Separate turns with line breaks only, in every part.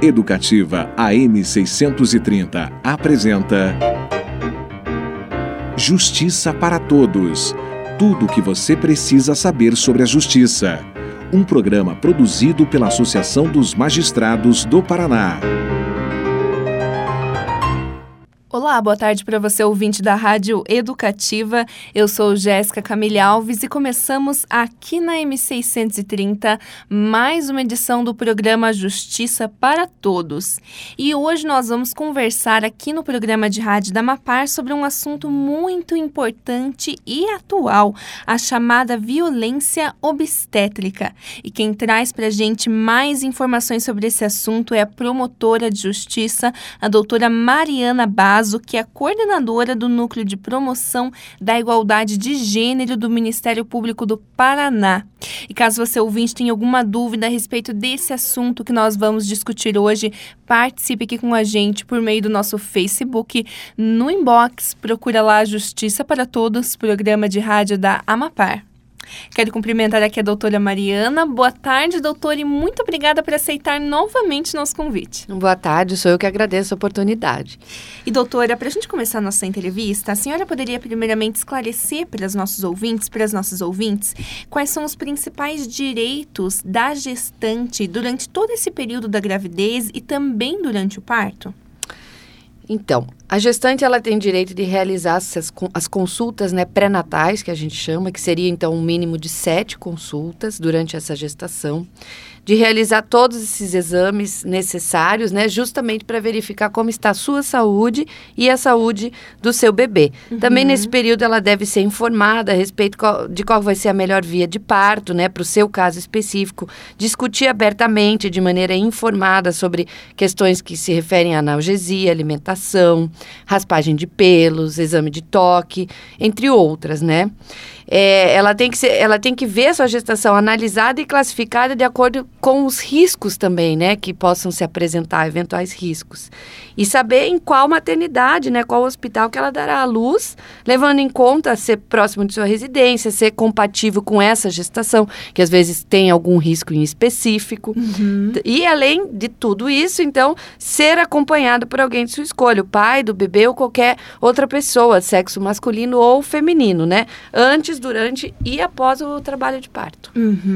Educativa AM 630 apresenta Justiça para Todos. Tudo o que você precisa saber sobre a justiça. Um programa produzido pela Associação dos Magistrados do Paraná.
Olá, boa tarde para você, ouvinte da Rádio Educativa. Eu sou Jéssica Camille Alves e começamos aqui na M630 mais uma edição do programa Justiça para Todos. E hoje nós vamos conversar aqui no programa de rádio da Amapar sobre um assunto muito importante e atual, a chamada violência obstétrica. E quem traz para a gente mais informações sobre esse assunto é a promotora de justiça, a doutora Mariana Basso, que é coordenadora do Núcleo de Promoção da Igualdade de Gênero do Ministério Público do Paraná. E caso você ouvinte tenha alguma dúvida a respeito desse assunto que nós vamos discutir hoje, participe aqui com a gente por meio do nosso Facebook, no inbox, procura lá Justiça para Todos, programa de rádio da Amapar. Quero cumprimentar aqui a doutora Mariana. Boa tarde, doutora, e muito obrigada por aceitar novamente nosso convite.
Boa tarde, sou eu que agradeço a oportunidade.
E doutora, para a gente começar a nossa entrevista, a senhora poderia primeiramente esclarecer para os nossos ouvintes, para as nossas ouvintes, quais são os principais direitos da gestante durante todo esse período da gravidez e também durante o parto?
Então, a gestante ela tem direito de realizar as consultas, né, pré-natais, que a gente chama, que seria então um mínimo de 7 consultas durante essa gestação, de realizar todos esses exames necessários, né, justamente para verificar como está a sua saúde e a saúde do seu bebê. Também nesse período ela deve ser informada a respeito de qual vai ser a melhor via de parto, né, para o seu caso específico, discutir abertamente, de maneira informada, sobre questões que se referem à analgesia, alimentação, raspagem de pelos, exame de toque, entre outras, né? Ela tem que ver a sua gestação analisada e classificada de acordo com os riscos também, né? Que possam se apresentar, eventuais riscos. E saber em qual maternidade, né? Qual hospital que ela dará à luz, levando em conta ser próximo de sua residência, ser compatível com essa gestação, que às vezes tem algum risco em específico. E além de tudo isso, então, ser acompanhado por alguém de sua escolha, o pai do bebê ou qualquer outra pessoa, sexo masculino ou feminino, né? Antes, durante e após o trabalho de parto.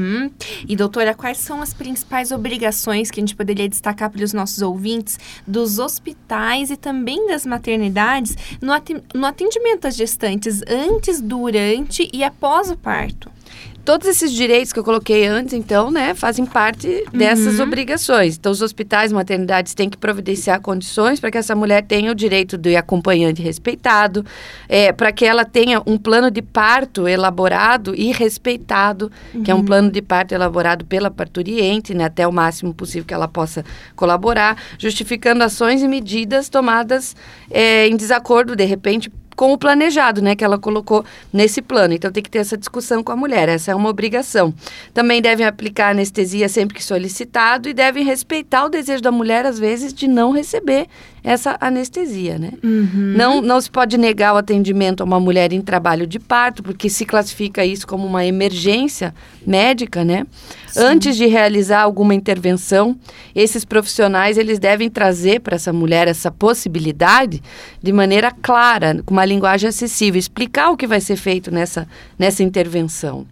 E doutora, quais são as principais obrigações que a gente poderia destacar para os nossos ouvintes dos hospitais e também das maternidades no atendimento às gestantes antes, durante e após o parto?
Todos esses direitos que eu coloquei antes, então, né, fazem parte dessas obrigações. Então, os hospitais e maternidades têm que providenciar condições para que essa mulher tenha o direito de acompanhante respeitado, para que ela tenha um plano de parto elaborado e respeitado, que é um plano de parto elaborado pela parturiente, né, até o máximo possível que ela possa colaborar, justificando ações e medidas tomadas em desacordo, de repente, com o planejado, né, que ela colocou nesse plano. Então, tem que ter essa discussão com a mulher. Essa é uma obrigação. Também devem aplicar anestesia sempre que solicitado e devem respeitar o desejo da mulher, às vezes, de não receber essa anestesia, né? Não se pode negar o atendimento a uma mulher em trabalho de parto, porque se classifica isso como uma emergência médica, né? Sim. Antes de realizar alguma intervenção, esses profissionais, eles devem trazer para essa mulher essa possibilidade de maneira clara, com uma linguagem acessível, explicar o que vai ser feito nessa intervenção.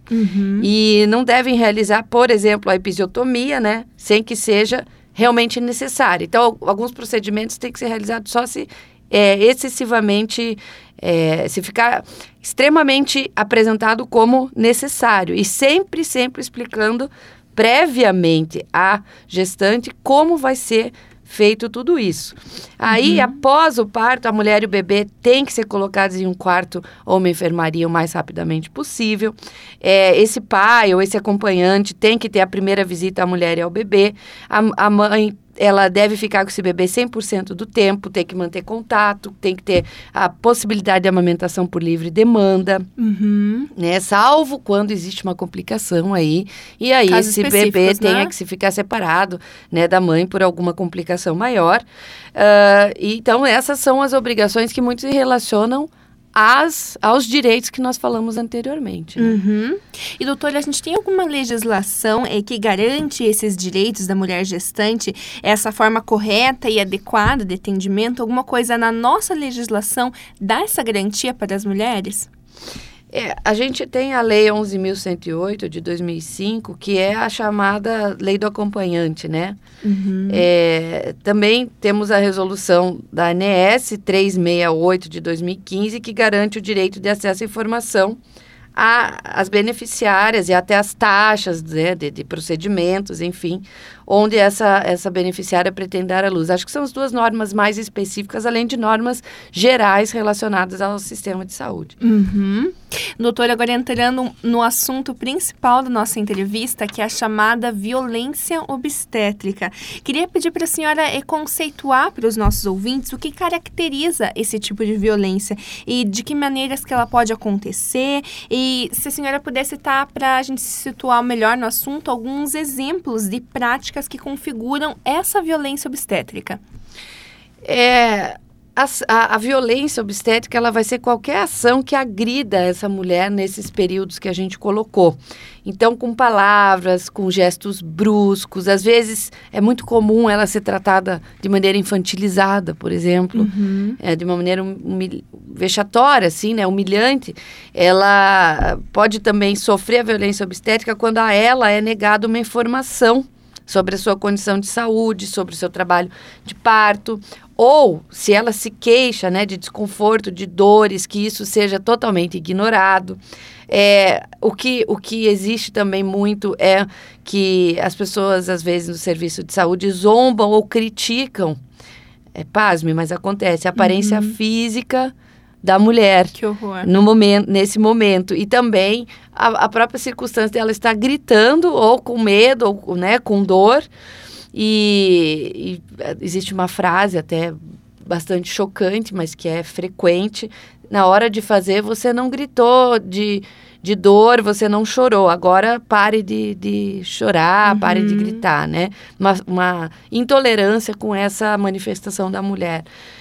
E não devem realizar, por exemplo, a episiotomia, né? Sem que seja realmente necessário. Então, alguns procedimentos têm que ser realizados só se excessivamente, se ficar extremamente apresentado como necessário. E sempre explicando previamente à gestante como vai ser feito tudo isso. Aí, após o parto, a mulher e o bebê têm que ser colocados em um quarto ou uma enfermaria o mais rapidamente possível. Esse pai ou esse acompanhante tem que ter a primeira visita à mulher e ao bebê. A mãe ela deve ficar com esse bebê 100% do tempo, tem que manter contato, tem que ter a possibilidade de amamentação por livre demanda, né? Salvo quando existe uma complicação aí, e aí esse bebê tenha que se ficar separado, né, da mãe por alguma complicação maior. Então, essas são as obrigações que muito se relacionam aos direitos que nós falamos anteriormente. Né?
Uhum. E, doutora, a gente tem alguma legislação que garante esses direitos da mulher gestante, essa forma correta e adequada de atendimento? Alguma coisa na nossa legislação dá essa garantia para as mulheres?
A gente tem a Lei 11.108 de 2005, que é a chamada Lei do Acompanhante, né?
Uhum.
Também temos a resolução da ANS 368 de 2015, que garante o direito de acesso à informação às beneficiárias e até as taxas, né, de procedimentos, enfim, onde essa beneficiária pretende dar à luz. Acho que são as duas normas mais específicas, além de normas gerais relacionadas ao sistema de saúde.
Uhum. Doutora, agora entrando no assunto principal da nossa entrevista, que é a chamada violência obstétrica. Queria pedir para a senhora conceituar para os nossos ouvintes o que caracteriza esse tipo de violência e de que maneiras que ela pode acontecer. E se a senhora pudesse citar, para a gente se situar melhor no assunto, alguns exemplos de práticas que configuram essa violência obstétrica.
A violência obstétrica, ela vai ser qualquer ação que agrida essa mulher nesses períodos que a gente colocou. Então, com palavras, com gestos bruscos, às vezes é muito comum ela ser tratada de maneira infantilizada, por exemplo, de uma maneira vexatória, assim, né, humilhante. Ela pode também sofrer a violência obstétrica quando a ela é negada uma informação sobre a sua condição de saúde, sobre o seu trabalho de parto, ou se ela se queixa, né, de desconforto, de dores, que isso seja totalmente ignorado. O que existe também muito é que as pessoas, às vezes, no serviço de saúde, zombam ou criticam, pasme, mas acontece, a aparência física da mulher.
Que horror.
Nesse momento. E também a própria circunstância dela estar gritando, ou com medo, ou, né, com dor. E existe uma frase até bastante chocante, mas que é frequente. Na hora de fazer, você não gritou de dor, você não chorou. Agora pare de chorar, pare de gritar, né? Uma intolerância com essa manifestação da mulher.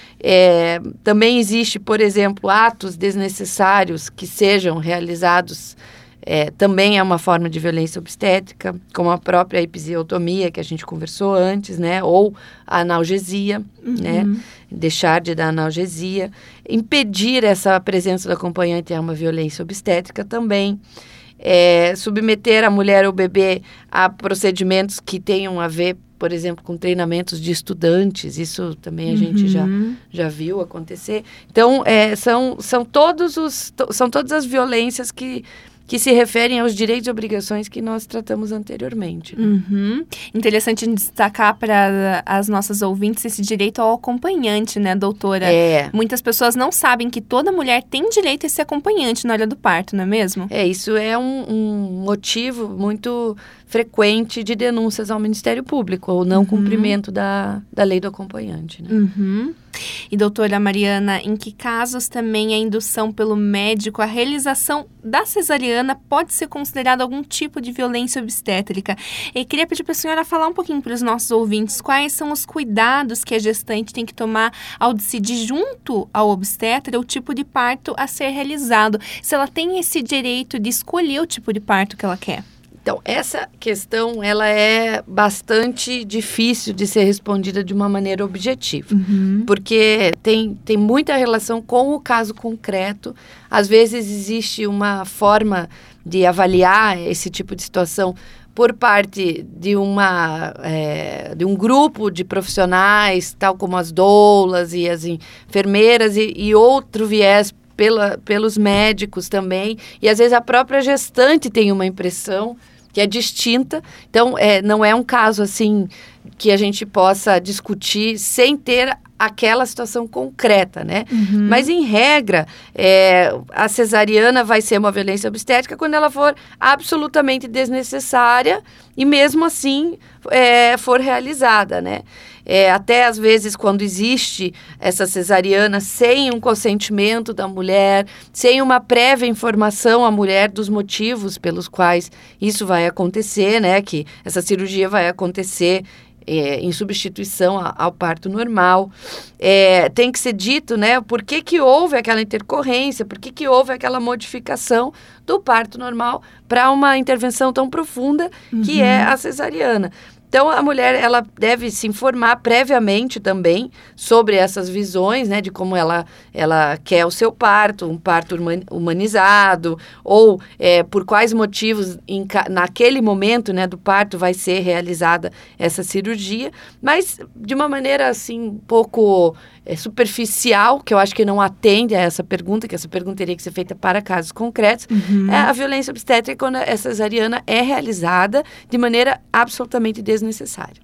Também existe, por exemplo, atos desnecessários que sejam realizados, também é uma forma de violência obstétrica, como a própria episiotomia, que a gente conversou antes, né? Ou a analgesia, né? Deixar de dar analgesia. Impedir essa presença do acompanhante é uma violência obstétrica também. Submeter a mulher ou bebê a procedimentos que tenham a ver, por exemplo, com treinamentos de estudantes, isso também a gente já viu acontecer. Então, são todas as violências que se referem aos direitos e obrigações que nós tratamos anteriormente.
Interessante destacar para as nossas ouvintes esse direito ao acompanhante, né, doutora? Muitas pessoas não sabem que toda mulher tem direito a esse acompanhante na hora do parto, não é mesmo?
Isso é um motivo muito frequente de denúncias ao Ministério Público, ou não cumprimento da lei do acompanhante, né?
E, doutora Mariana, em que casos também a indução pelo médico, a realização da cesariana pode ser considerada algum tipo de violência obstétrica? E queria pedir para a senhora falar um pouquinho para os nossos ouvintes quais são os cuidados que a gestante tem que tomar ao decidir junto ao obstetra o tipo de parto a ser realizado, se ela tem esse direito de escolher o tipo de parto que ela quer.
Então, essa questão, ela é bastante difícil de ser respondida de uma maneira objetiva, porque tem muita relação com o caso concreto. Às vezes existe uma forma de avaliar esse tipo de situação por parte de um grupo de profissionais, tal como as doulas e as enfermeiras, e outro viés pelos médicos também. E às vezes a própria gestante tem uma impressão que é distinta. Então, não é um caso assim que a gente possa discutir sem ter aquela situação concreta, né? Mas, em regra, a cesariana vai ser uma violência obstétrica quando ela for absolutamente desnecessária e, mesmo assim, for realizada, né? Até, às vezes, quando existe essa cesariana sem um consentimento da mulher, sem uma prévia informação à mulher dos motivos pelos quais isso vai acontecer, né? Que essa cirurgia vai acontecer em substituição ao parto normal. Tem que ser dito, né, por que houve aquela intercorrência, por que houve aquela modificação do parto normal para uma intervenção tão profunda que é a cesariana. Então, a mulher, ela deve se informar previamente também sobre essas visões, né, de como ela quer o seu parto, um parto humanizado, ou por quais motivos, naquele momento, né, do parto, vai ser realizada essa cirurgia, mas de uma maneira, assim, um pouco superficial, que eu acho que não atende a essa pergunta, que essa pergunta teria que ser feita para casos concretos, a violência obstétrica quando a cesariana é realizada de maneira absolutamente desnecessária.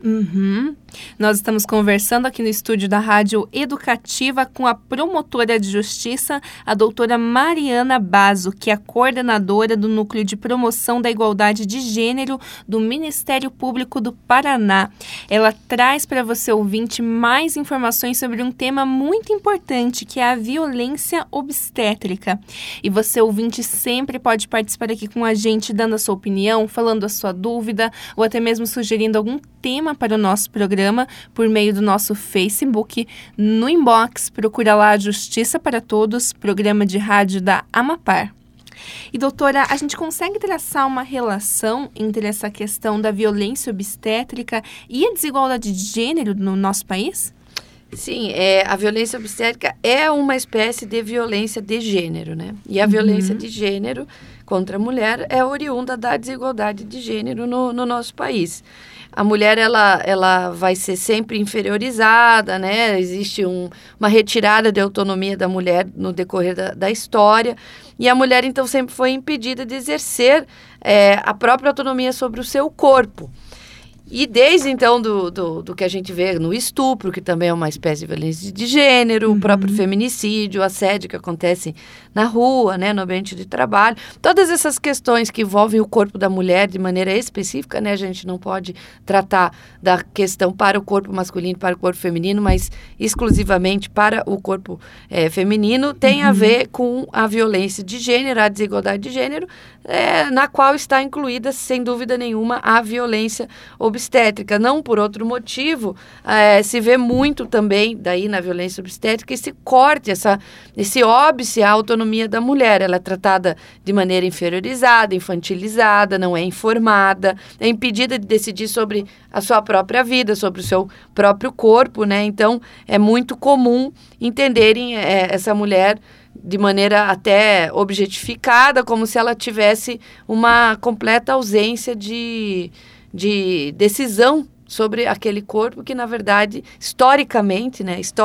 Nós estamos conversando aqui no estúdio da Rádio Educativa com a promotora de justiça, a doutora Mariana Basso, que é a coordenadora do Núcleo de Promoção da Igualdade de Gênero do Ministério Público do Paraná. Ela traz para você, ouvinte, mais informações sobre um tema muito importante, que é a violência obstétrica. E você, ouvinte, sempre pode participar aqui com a gente, dando a sua opinião, falando a sua dúvida, ou até mesmo sugerindo algum tema para o nosso programa por meio do nosso Facebook. No inbox, procura lá Justiça para Todos, programa de rádio da Amapar. E, doutora, a gente consegue traçar uma relação entre essa questão da violência obstétrica e a desigualdade de gênero no nosso país?
Sim, a violência obstétrica é uma espécie de violência de gênero, né? E a violência de gênero contra a mulher é oriunda da desigualdade de gênero no nosso país. A mulher, ela vai ser sempre inferiorizada, né? Existe uma retirada de autonomia da mulher no decorrer da história. E a mulher, então, sempre foi impedida de exercer a própria autonomia sobre o seu corpo. E desde, então, do que a gente vê no estupro, que também é uma espécie de violência de gênero, o próprio feminicídio, o assédio que acontece na rua, né, no ambiente de trabalho, todas essas questões que envolvem o corpo da mulher de maneira específica, né, a gente não pode tratar da questão para o corpo masculino, para o corpo feminino, mas exclusivamente para o corpo feminino, tem a ver com a violência de gênero, a desigualdade de gênero, na qual está incluída, sem dúvida nenhuma, a violência obstétrica. Não por outro motivo, se vê muito também daí na violência obstétrica esse corte, esse óbice à autonomia da mulher. Ela é tratada de maneira inferiorizada, infantilizada, não é informada, é impedida de decidir sobre a sua própria vida, sobre o seu próprio corpo, né? Então, é muito comum entenderem essa mulher de maneira até objetificada, como se ela tivesse uma completa ausência de decisão sobre aquele corpo que, na verdade, historicamente,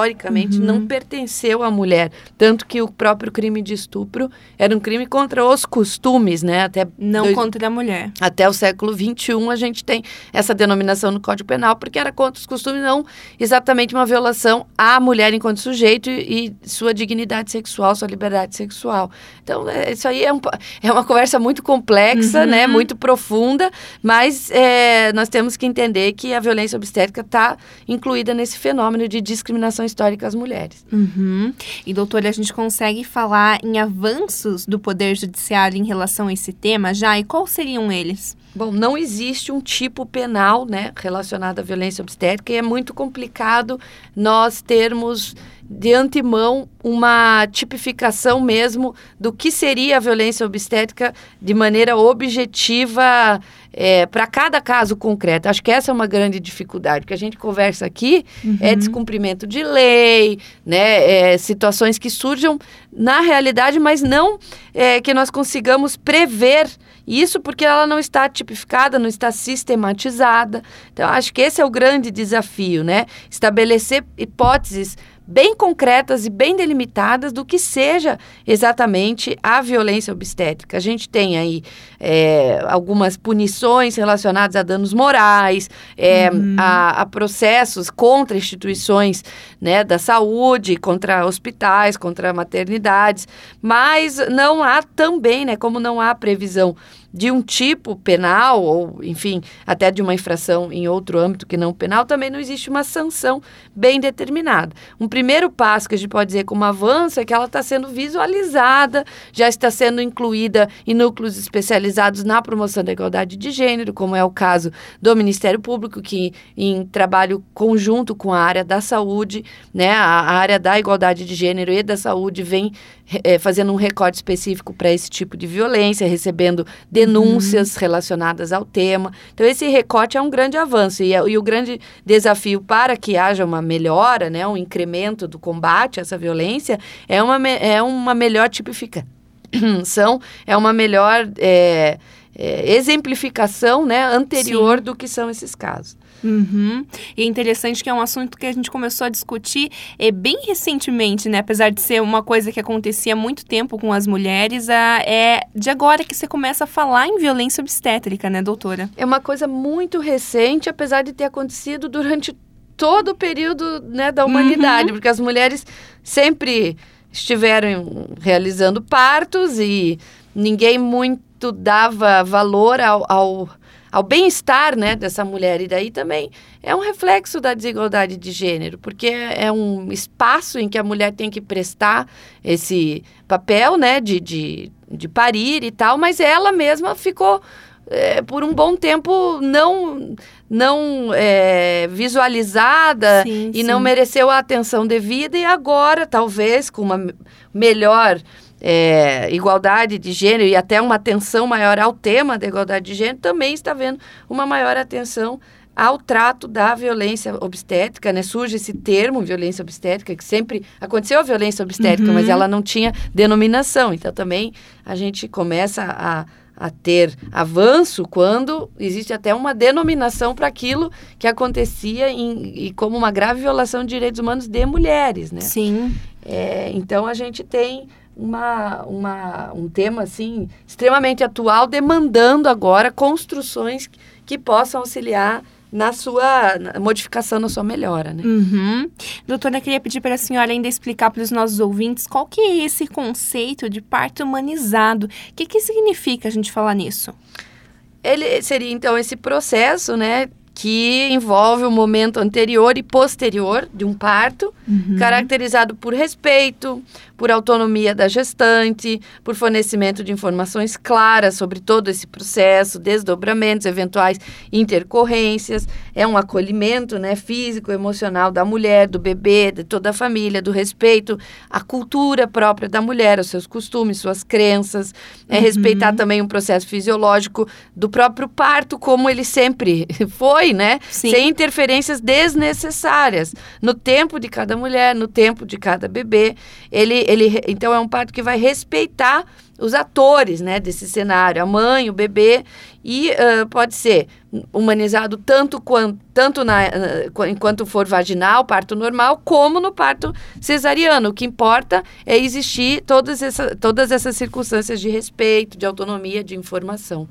não pertenceu à mulher. Tanto que o próprio crime de estupro era um crime contra os costumes, né?
Contra a mulher.
Até o século XXI a gente tem essa denominação no Código Penal, porque era contra os costumes, não exatamente uma violação à mulher enquanto sujeito e sua dignidade sexual, sua liberdade sexual. Então, isso aí é uma conversa muito complexa, né? Muito profunda, mas nós temos que entender que a violência obstétrica está incluída nesse fenômeno de discriminação histórica às mulheres.
E, doutora, a gente consegue falar em avanços do Poder Judiciário em relação a esse tema já? E quais seriam eles?
Bom, não existe um tipo penal, né, relacionado à violência obstétrica e é muito complicado nós termos de antemão uma tipificação mesmo do que seria a violência obstétrica de maneira objetiva para cada caso concreto. Acho que essa é uma grande dificuldade, porque a gente conversa aqui é descumprimento de lei, né, situações que surjam na realidade, mas não que nós consigamos prever isso porque ela não está tipificada, não está sistematizada. Então, acho que esse é o grande desafio, né? Estabelecer hipóteses bem concretas e bem delimitadas do que seja exatamente a violência obstétrica. A gente tem aí algumas punições relacionadas a danos morais, a processos contra instituições, né, da saúde, contra hospitais, contra maternidades, mas não há também, né, como não há previsão de um tipo penal, ou, enfim, até de uma infração em outro âmbito que não penal, também não existe uma sanção bem determinada. Um primeiro passo que a gente pode dizer como avanço é que ela está sendo visualizada, já está sendo incluída em núcleos especializados na promoção da igualdade de gênero, como é o caso do Ministério Público, que em trabalho conjunto com a área da saúde, né, a área da igualdade de gênero e da saúde vem fazendo um recorte específico para esse tipo de violência, recebendo denúncias relacionadas ao tema. Então, esse recorte é um grande avanço e o grande desafio para que haja uma melhora, né, um incremento do combate a essa violência, é uma melhor tipificação, é uma melhor exemplificação, né, anterior do que são esses casos.
E é interessante que é um assunto que a gente começou a discutir bem recentemente, né? Apesar de ser uma coisa que acontecia há muito tempo com as mulheres, é de agora que você começa a falar em violência obstétrica, né, doutora?
É uma coisa muito recente, apesar de ter acontecido durante todo o período, né, da humanidade, porque as mulheres sempre estiveram realizando partos e ninguém muito dava valor ao bem-estar, né, dessa mulher. E daí também é um reflexo da desigualdade de gênero, porque é um espaço em que a mulher tem que prestar esse papel, né, de parir e tal, mas ela mesma ficou por um bom tempo não visualizada e não mereceu a atenção devida, e agora, talvez, com uma melhor igualdade de gênero e até uma atenção maior ao tema da igualdade de gênero, também está havendo uma maior atenção ao trato da violência obstétrica, né? Surge esse termo, violência obstétrica, que sempre aconteceu a violência obstétrica, mas ela não tinha denominação. Então, também a gente começa a ter avanço quando existe até uma denominação para aquilo que acontecia e como uma grave violação de direitos humanos de mulheres, né?
Sim.
Então, a gente tem um tema, assim, extremamente atual, demandando agora construções que possam auxiliar na modificação, na sua melhora, né?
Doutora, eu queria pedir para a senhora ainda explicar para os nossos ouvintes qual que é esse conceito de parto humanizado. O que significa a gente falar nisso?
Ele seria, então, esse processo, né, que envolve o momento anterior e posterior de um parto, caracterizado por respeito, por autonomia da gestante, por fornecimento de informações claras sobre todo esse processo, desdobramentos, eventuais intercorrências, é um acolhimento, né, físico, emocional da mulher, do bebê, de toda a família, do respeito à cultura própria da mulher, aos seus costumes, suas crenças, respeitar também um processo fisiológico do próprio parto, como ele sempre foi, né?
Sim.
Sem interferências desnecessárias no tempo de cada mulher, no tempo de cada bebê. Então, é um parto que vai respeitar os atores, né, desse cenário, a mãe, o bebê, e pode ser humanizado tanto enquanto for vaginal, parto normal, como no parto cesariano. O que importa é existir todas essas circunstâncias de respeito, de autonomia, de informação.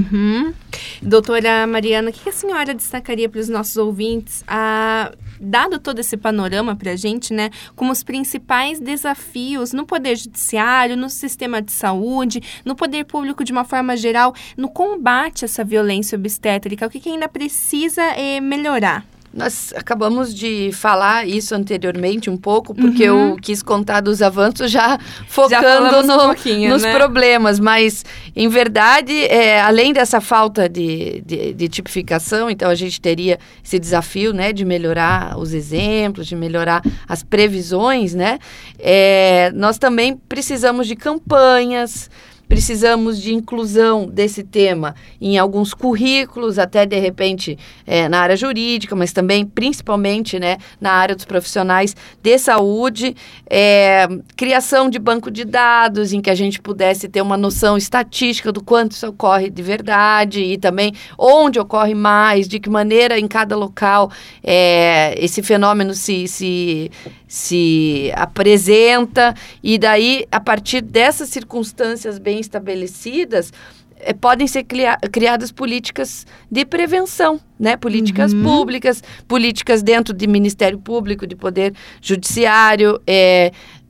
Doutora Mariana, o que a senhora destacaria para os nossos ouvintes, dado todo esse panorama para a gente, né, como os principais desafios no Poder Judiciário, no sistema de saúde, no poder público de uma forma geral, no combate a essa violência obstétrica? O que ainda precisa melhorar?
Nós acabamos de falar isso anteriormente um pouco, porque eu quis contar dos avanços já focando nos problemas, mas, em verdade, além dessa falta de tipificação, então a gente teria esse desafio, né, de melhorar os exemplos, de melhorar as previsões, né? Nós também precisamos de campanhas, precisamos de inclusão desse tema em alguns currículos, até de repente na área jurídica, mas também principalmente, né, na área dos profissionais de saúde, criação de banco de dados em que a gente pudesse ter uma noção estatística do quanto isso ocorre de verdade e também onde ocorre mais, de que maneira em cada local esse fenômeno se apresenta, e daí, a partir dessas circunstâncias bem estabelecidas, podem ser criadas políticas de prevenção, né? Políticas públicas, políticas dentro de Ministério Público, de Poder Judiciário,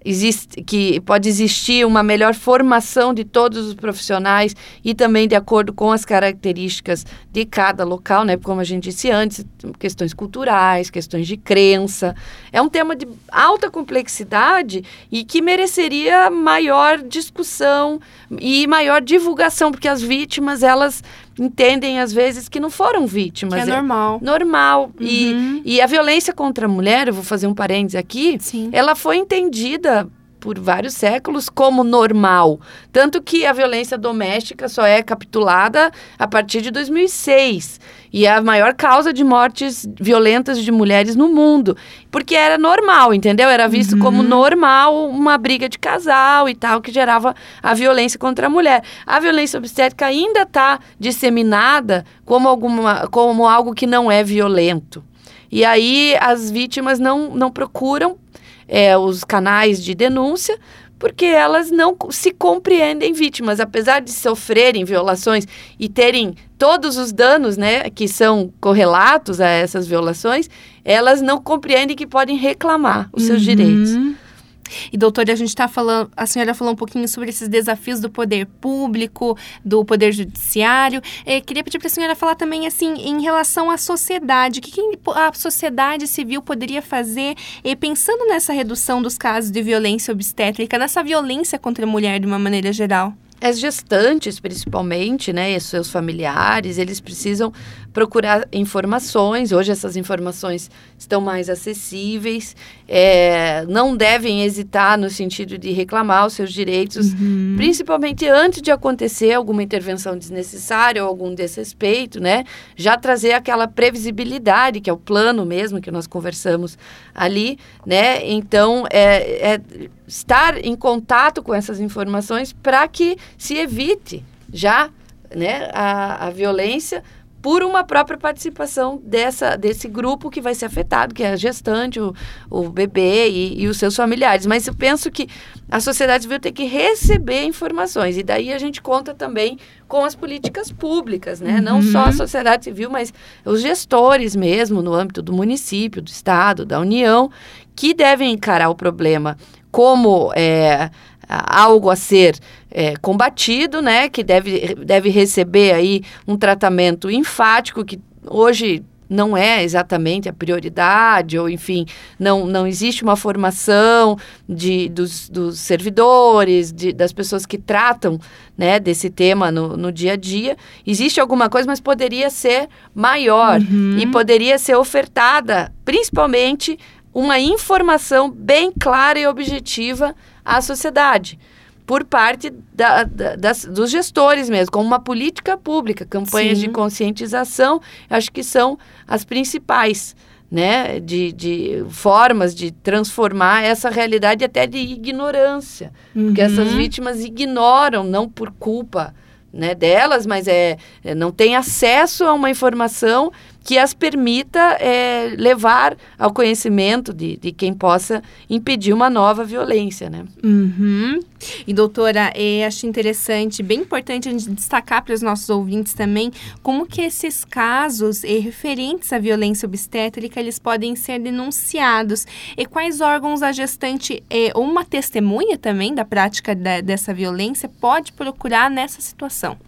que pode existir uma melhor formação de todos os profissionais e também de acordo com as características de cada local, né? Como a gente disse antes, questões culturais, questões de crença. É um tema de alta complexidade e que mereceria maior discussão e maior divulgação, porque as vítimas, elas entendem às vezes que não foram vítimas.
Que é normal.
Normal. E a violência contra a mulher, eu vou fazer um parênteses aqui,
Sim.
ela foi entendida por vários séculos como normal. Tanto que a violência doméstica só é capitulada a partir de 2006. E é a maior causa de mortes violentas de mulheres no mundo. Porque era normal, entendeu? Era visto como normal uma briga de casal e tal, que gerava a violência contra a mulher. A violência obstétrica ainda está disseminada como algo que não é violento. E aí as vítimas não procuram os canais de denúncia, porque elas não se compreendem vítimas, apesar de sofrerem violações e terem todos os danos, né, que são correlatos a essas violações, elas não compreendem que podem reclamar os seus direitos.
E, doutora, a senhora falou um pouquinho sobre esses desafios do poder público, do poder judiciário. Queria pedir para a senhora falar também, assim, em relação à sociedade. O que a sociedade civil poderia fazer, pensando nessa redução dos casos de violência obstétrica, nessa violência contra a mulher de uma maneira geral?
As gestantes, principalmente, né, e seus familiares, eles precisam procurar informações. Hoje essas informações estão mais acessíveis. Não devem hesitar no sentido de reclamar os seus direitos, principalmente antes de acontecer alguma intervenção desnecessária ou algum desrespeito, né? Já trazer aquela previsibilidade, que é o plano mesmo que nós conversamos ali, né? Então, estar em contato com essas informações para que se evite já, né, a violência por uma própria participação desse grupo que vai ser afetado, que é a gestante, o bebê e os seus familiares. Mas eu penso que a sociedade civil tem que receber informações, e daí a gente conta também com as políticas públicas, né? Não só a sociedade civil, mas os gestores mesmo, no âmbito do município, do estado, da União, que devem encarar o problema como algo a ser combatido, né? Que deve receber aí um tratamento enfático, que hoje não é exatamente a prioridade, ou enfim, não existe uma formação dos servidores, das pessoas que tratam, né, desse tema no dia a dia. Existe alguma coisa, mas poderia ser maior e poderia ser ofertada, principalmente, uma informação bem clara e objetiva à sociedade, por parte dos gestores mesmo, como uma política pública, campanhas de conscientização, acho que são as principais, né, de formas de transformar essa realidade até de ignorância, porque essas vítimas ignoram, não por culpa, né, delas, mas não têm acesso a uma informação que as permita levar ao conhecimento de quem possa impedir uma nova violência, né?
E, doutora, acho interessante, bem importante a gente destacar para os nossos ouvintes também, como que esses casos referentes à violência obstétrica, eles podem ser denunciados. E quais órgãos a gestante, ou uma testemunha também da prática dessa violência, pode procurar nessa situação?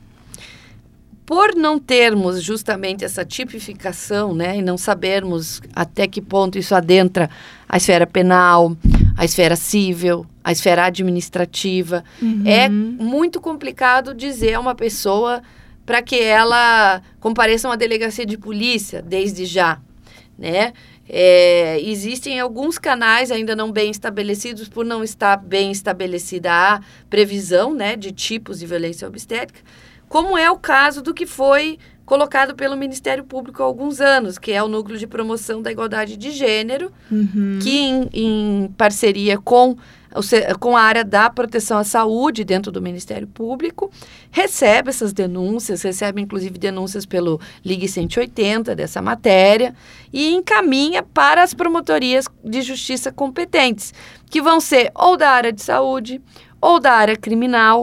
Por não termos justamente essa tipificação, né, e não sabermos até que ponto isso adentra a esfera penal, a esfera civil, a esfera administrativa, é muito complicado dizer a uma pessoa para que ela compareça a uma delegacia de polícia desde já, né? Existem alguns canais ainda não bem estabelecidos, por não estar bem estabelecida a previsão, né, de tipos de violência obstétrica, como é o caso do que foi colocado pelo Ministério Público há alguns anos, que é o Núcleo de Promoção da Igualdade de Gênero, que em parceria com a área da proteção à saúde dentro do Ministério Público, recebe essas denúncias, recebe inclusive denúncias pelo Ligue 180 dessa matéria, e encaminha para as promotorias de justiça competentes, que vão ser ou da área de saúde, ou da área criminal,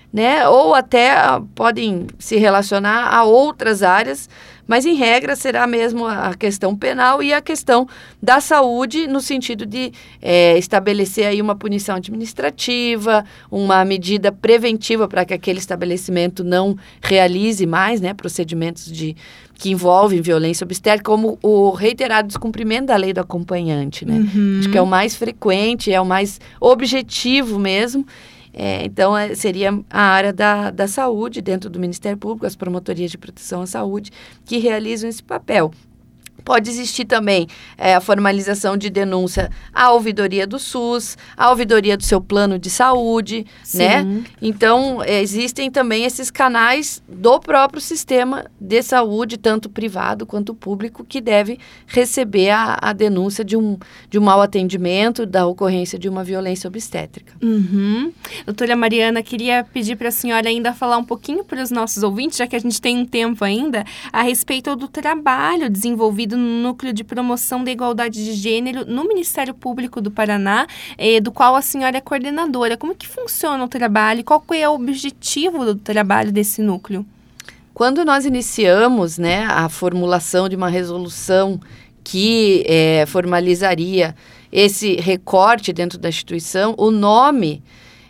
né? Ou até podem se relacionar a outras áreas, mas em regra será mesmo a questão penal e a questão da saúde, no sentido de estabelecer aí uma punição administrativa, uma medida preventiva para que aquele estabelecimento não realize mais, né, procedimentos que envolvem violência obstétrica, como o reiterado descumprimento da lei do acompanhante, né? Acho que é o mais frequente, é o mais objetivo mesmo. Então, seria a área da saúde, dentro do Ministério Público, as promotorias de proteção à saúde, que realizam esse papel. Pode existir também a formalização de denúncia à ouvidoria do SUS, à ouvidoria do seu plano de saúde, né? Então, existem também esses canais do próprio sistema de saúde, tanto privado quanto público, que deve receber a denúncia de um mau atendimento, da ocorrência de uma violência obstétrica.
Doutora Mariana, queria pedir para a senhora ainda falar um pouquinho para os nossos ouvintes, já que a gente tem um tempo ainda, a respeito do trabalho desenvolvido no Núcleo de Promoção da Igualdade de Gênero no Ministério Público do Paraná, do qual a senhora é coordenadora. Como que funciona o trabalho? Qual é o objetivo do trabalho desse núcleo?
Quando nós iniciamos, né, a formulação de uma resolução que formalizaria esse recorte dentro da instituição, o nome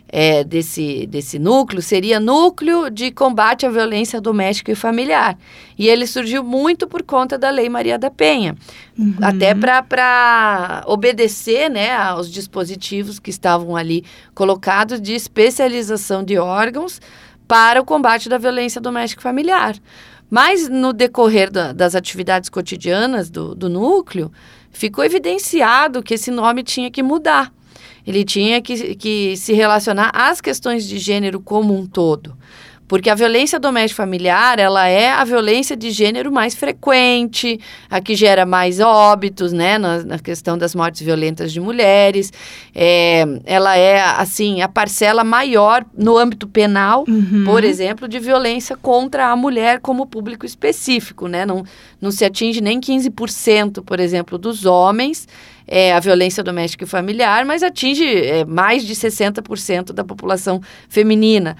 desse núcleo seria Núcleo de Combate à Violência Doméstica e Familiar. E ele surgiu muito por conta da Lei Maria da Penha, até para obedecer, né, aos dispositivos que estavam ali colocados de especialização de órgãos para o combate da violência doméstica e familiar. Mas no decorrer das atividades cotidianas do núcleo, ficou evidenciado que esse nome tinha que mudar. Ele tinha que se relacionar às questões de gênero como um todo. Porque a violência doméstica familiar, ela é a violência de gênero mais frequente, a que gera mais óbitos, né, na questão das mortes violentas de mulheres. Ela é, assim, a parcela maior no âmbito penal, por exemplo, de violência contra a mulher como público específico, né? Não se atinge nem 15%, por exemplo, dos homens, a violência doméstica e familiar, mas atinge mais de 60% da população feminina.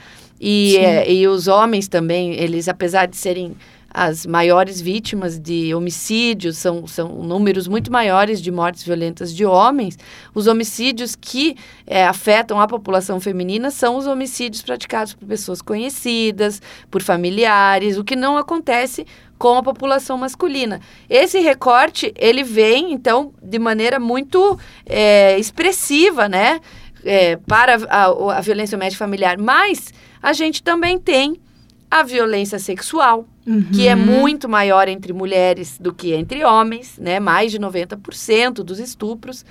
E os homens também, eles, apesar de serem as maiores vítimas de homicídios, são números muito maiores de mortes violentas de homens. Os homicídios que afetam a população feminina são os homicídios praticados por pessoas conhecidas, por familiares, o que não acontece com a população masculina. Esse recorte, ele vem, então, de maneira muito expressiva, né, para a violência doméstica familiar, mas a gente também tem a violência sexual, que é muito maior entre mulheres do que entre homens, né? Mais de 90% dos estupros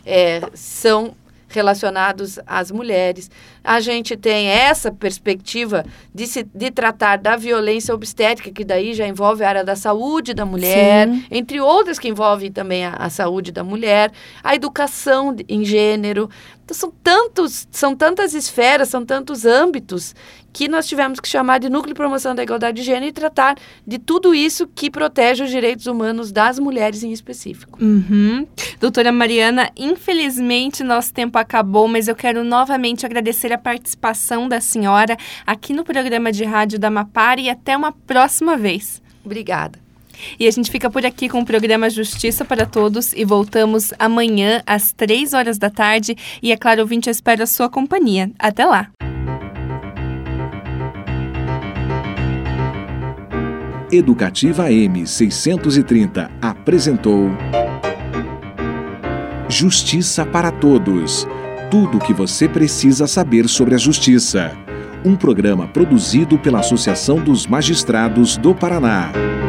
são relacionados às mulheres. A gente tem essa perspectiva de tratar da violência obstétrica, que daí já envolve a área da saúde da mulher, entre outras que envolvem também a saúde da mulher, a educação em gênero. Então, são tantas esferas, são tantos âmbitos que nós tivemos que chamar de Núcleo de Promoção da Igualdade de Gênero e tratar de tudo isso que protege os direitos humanos das mulheres em específico.
Doutora Mariana, infelizmente nosso tempo acabou, mas eu quero novamente agradecer a participação da senhora aqui no programa de rádio da Mapar e até uma próxima vez.
Obrigada.
E a gente fica por aqui com o programa Justiça para Todos e voltamos amanhã às 3h da tarde. E é claro, ouvinte, eu espero a sua companhia. Até lá!
Educativa AM 630 apresentou Justiça para Todos. Tudo o que você precisa saber sobre a justiça. Um programa produzido pela Associação dos Magistrados do Paraná.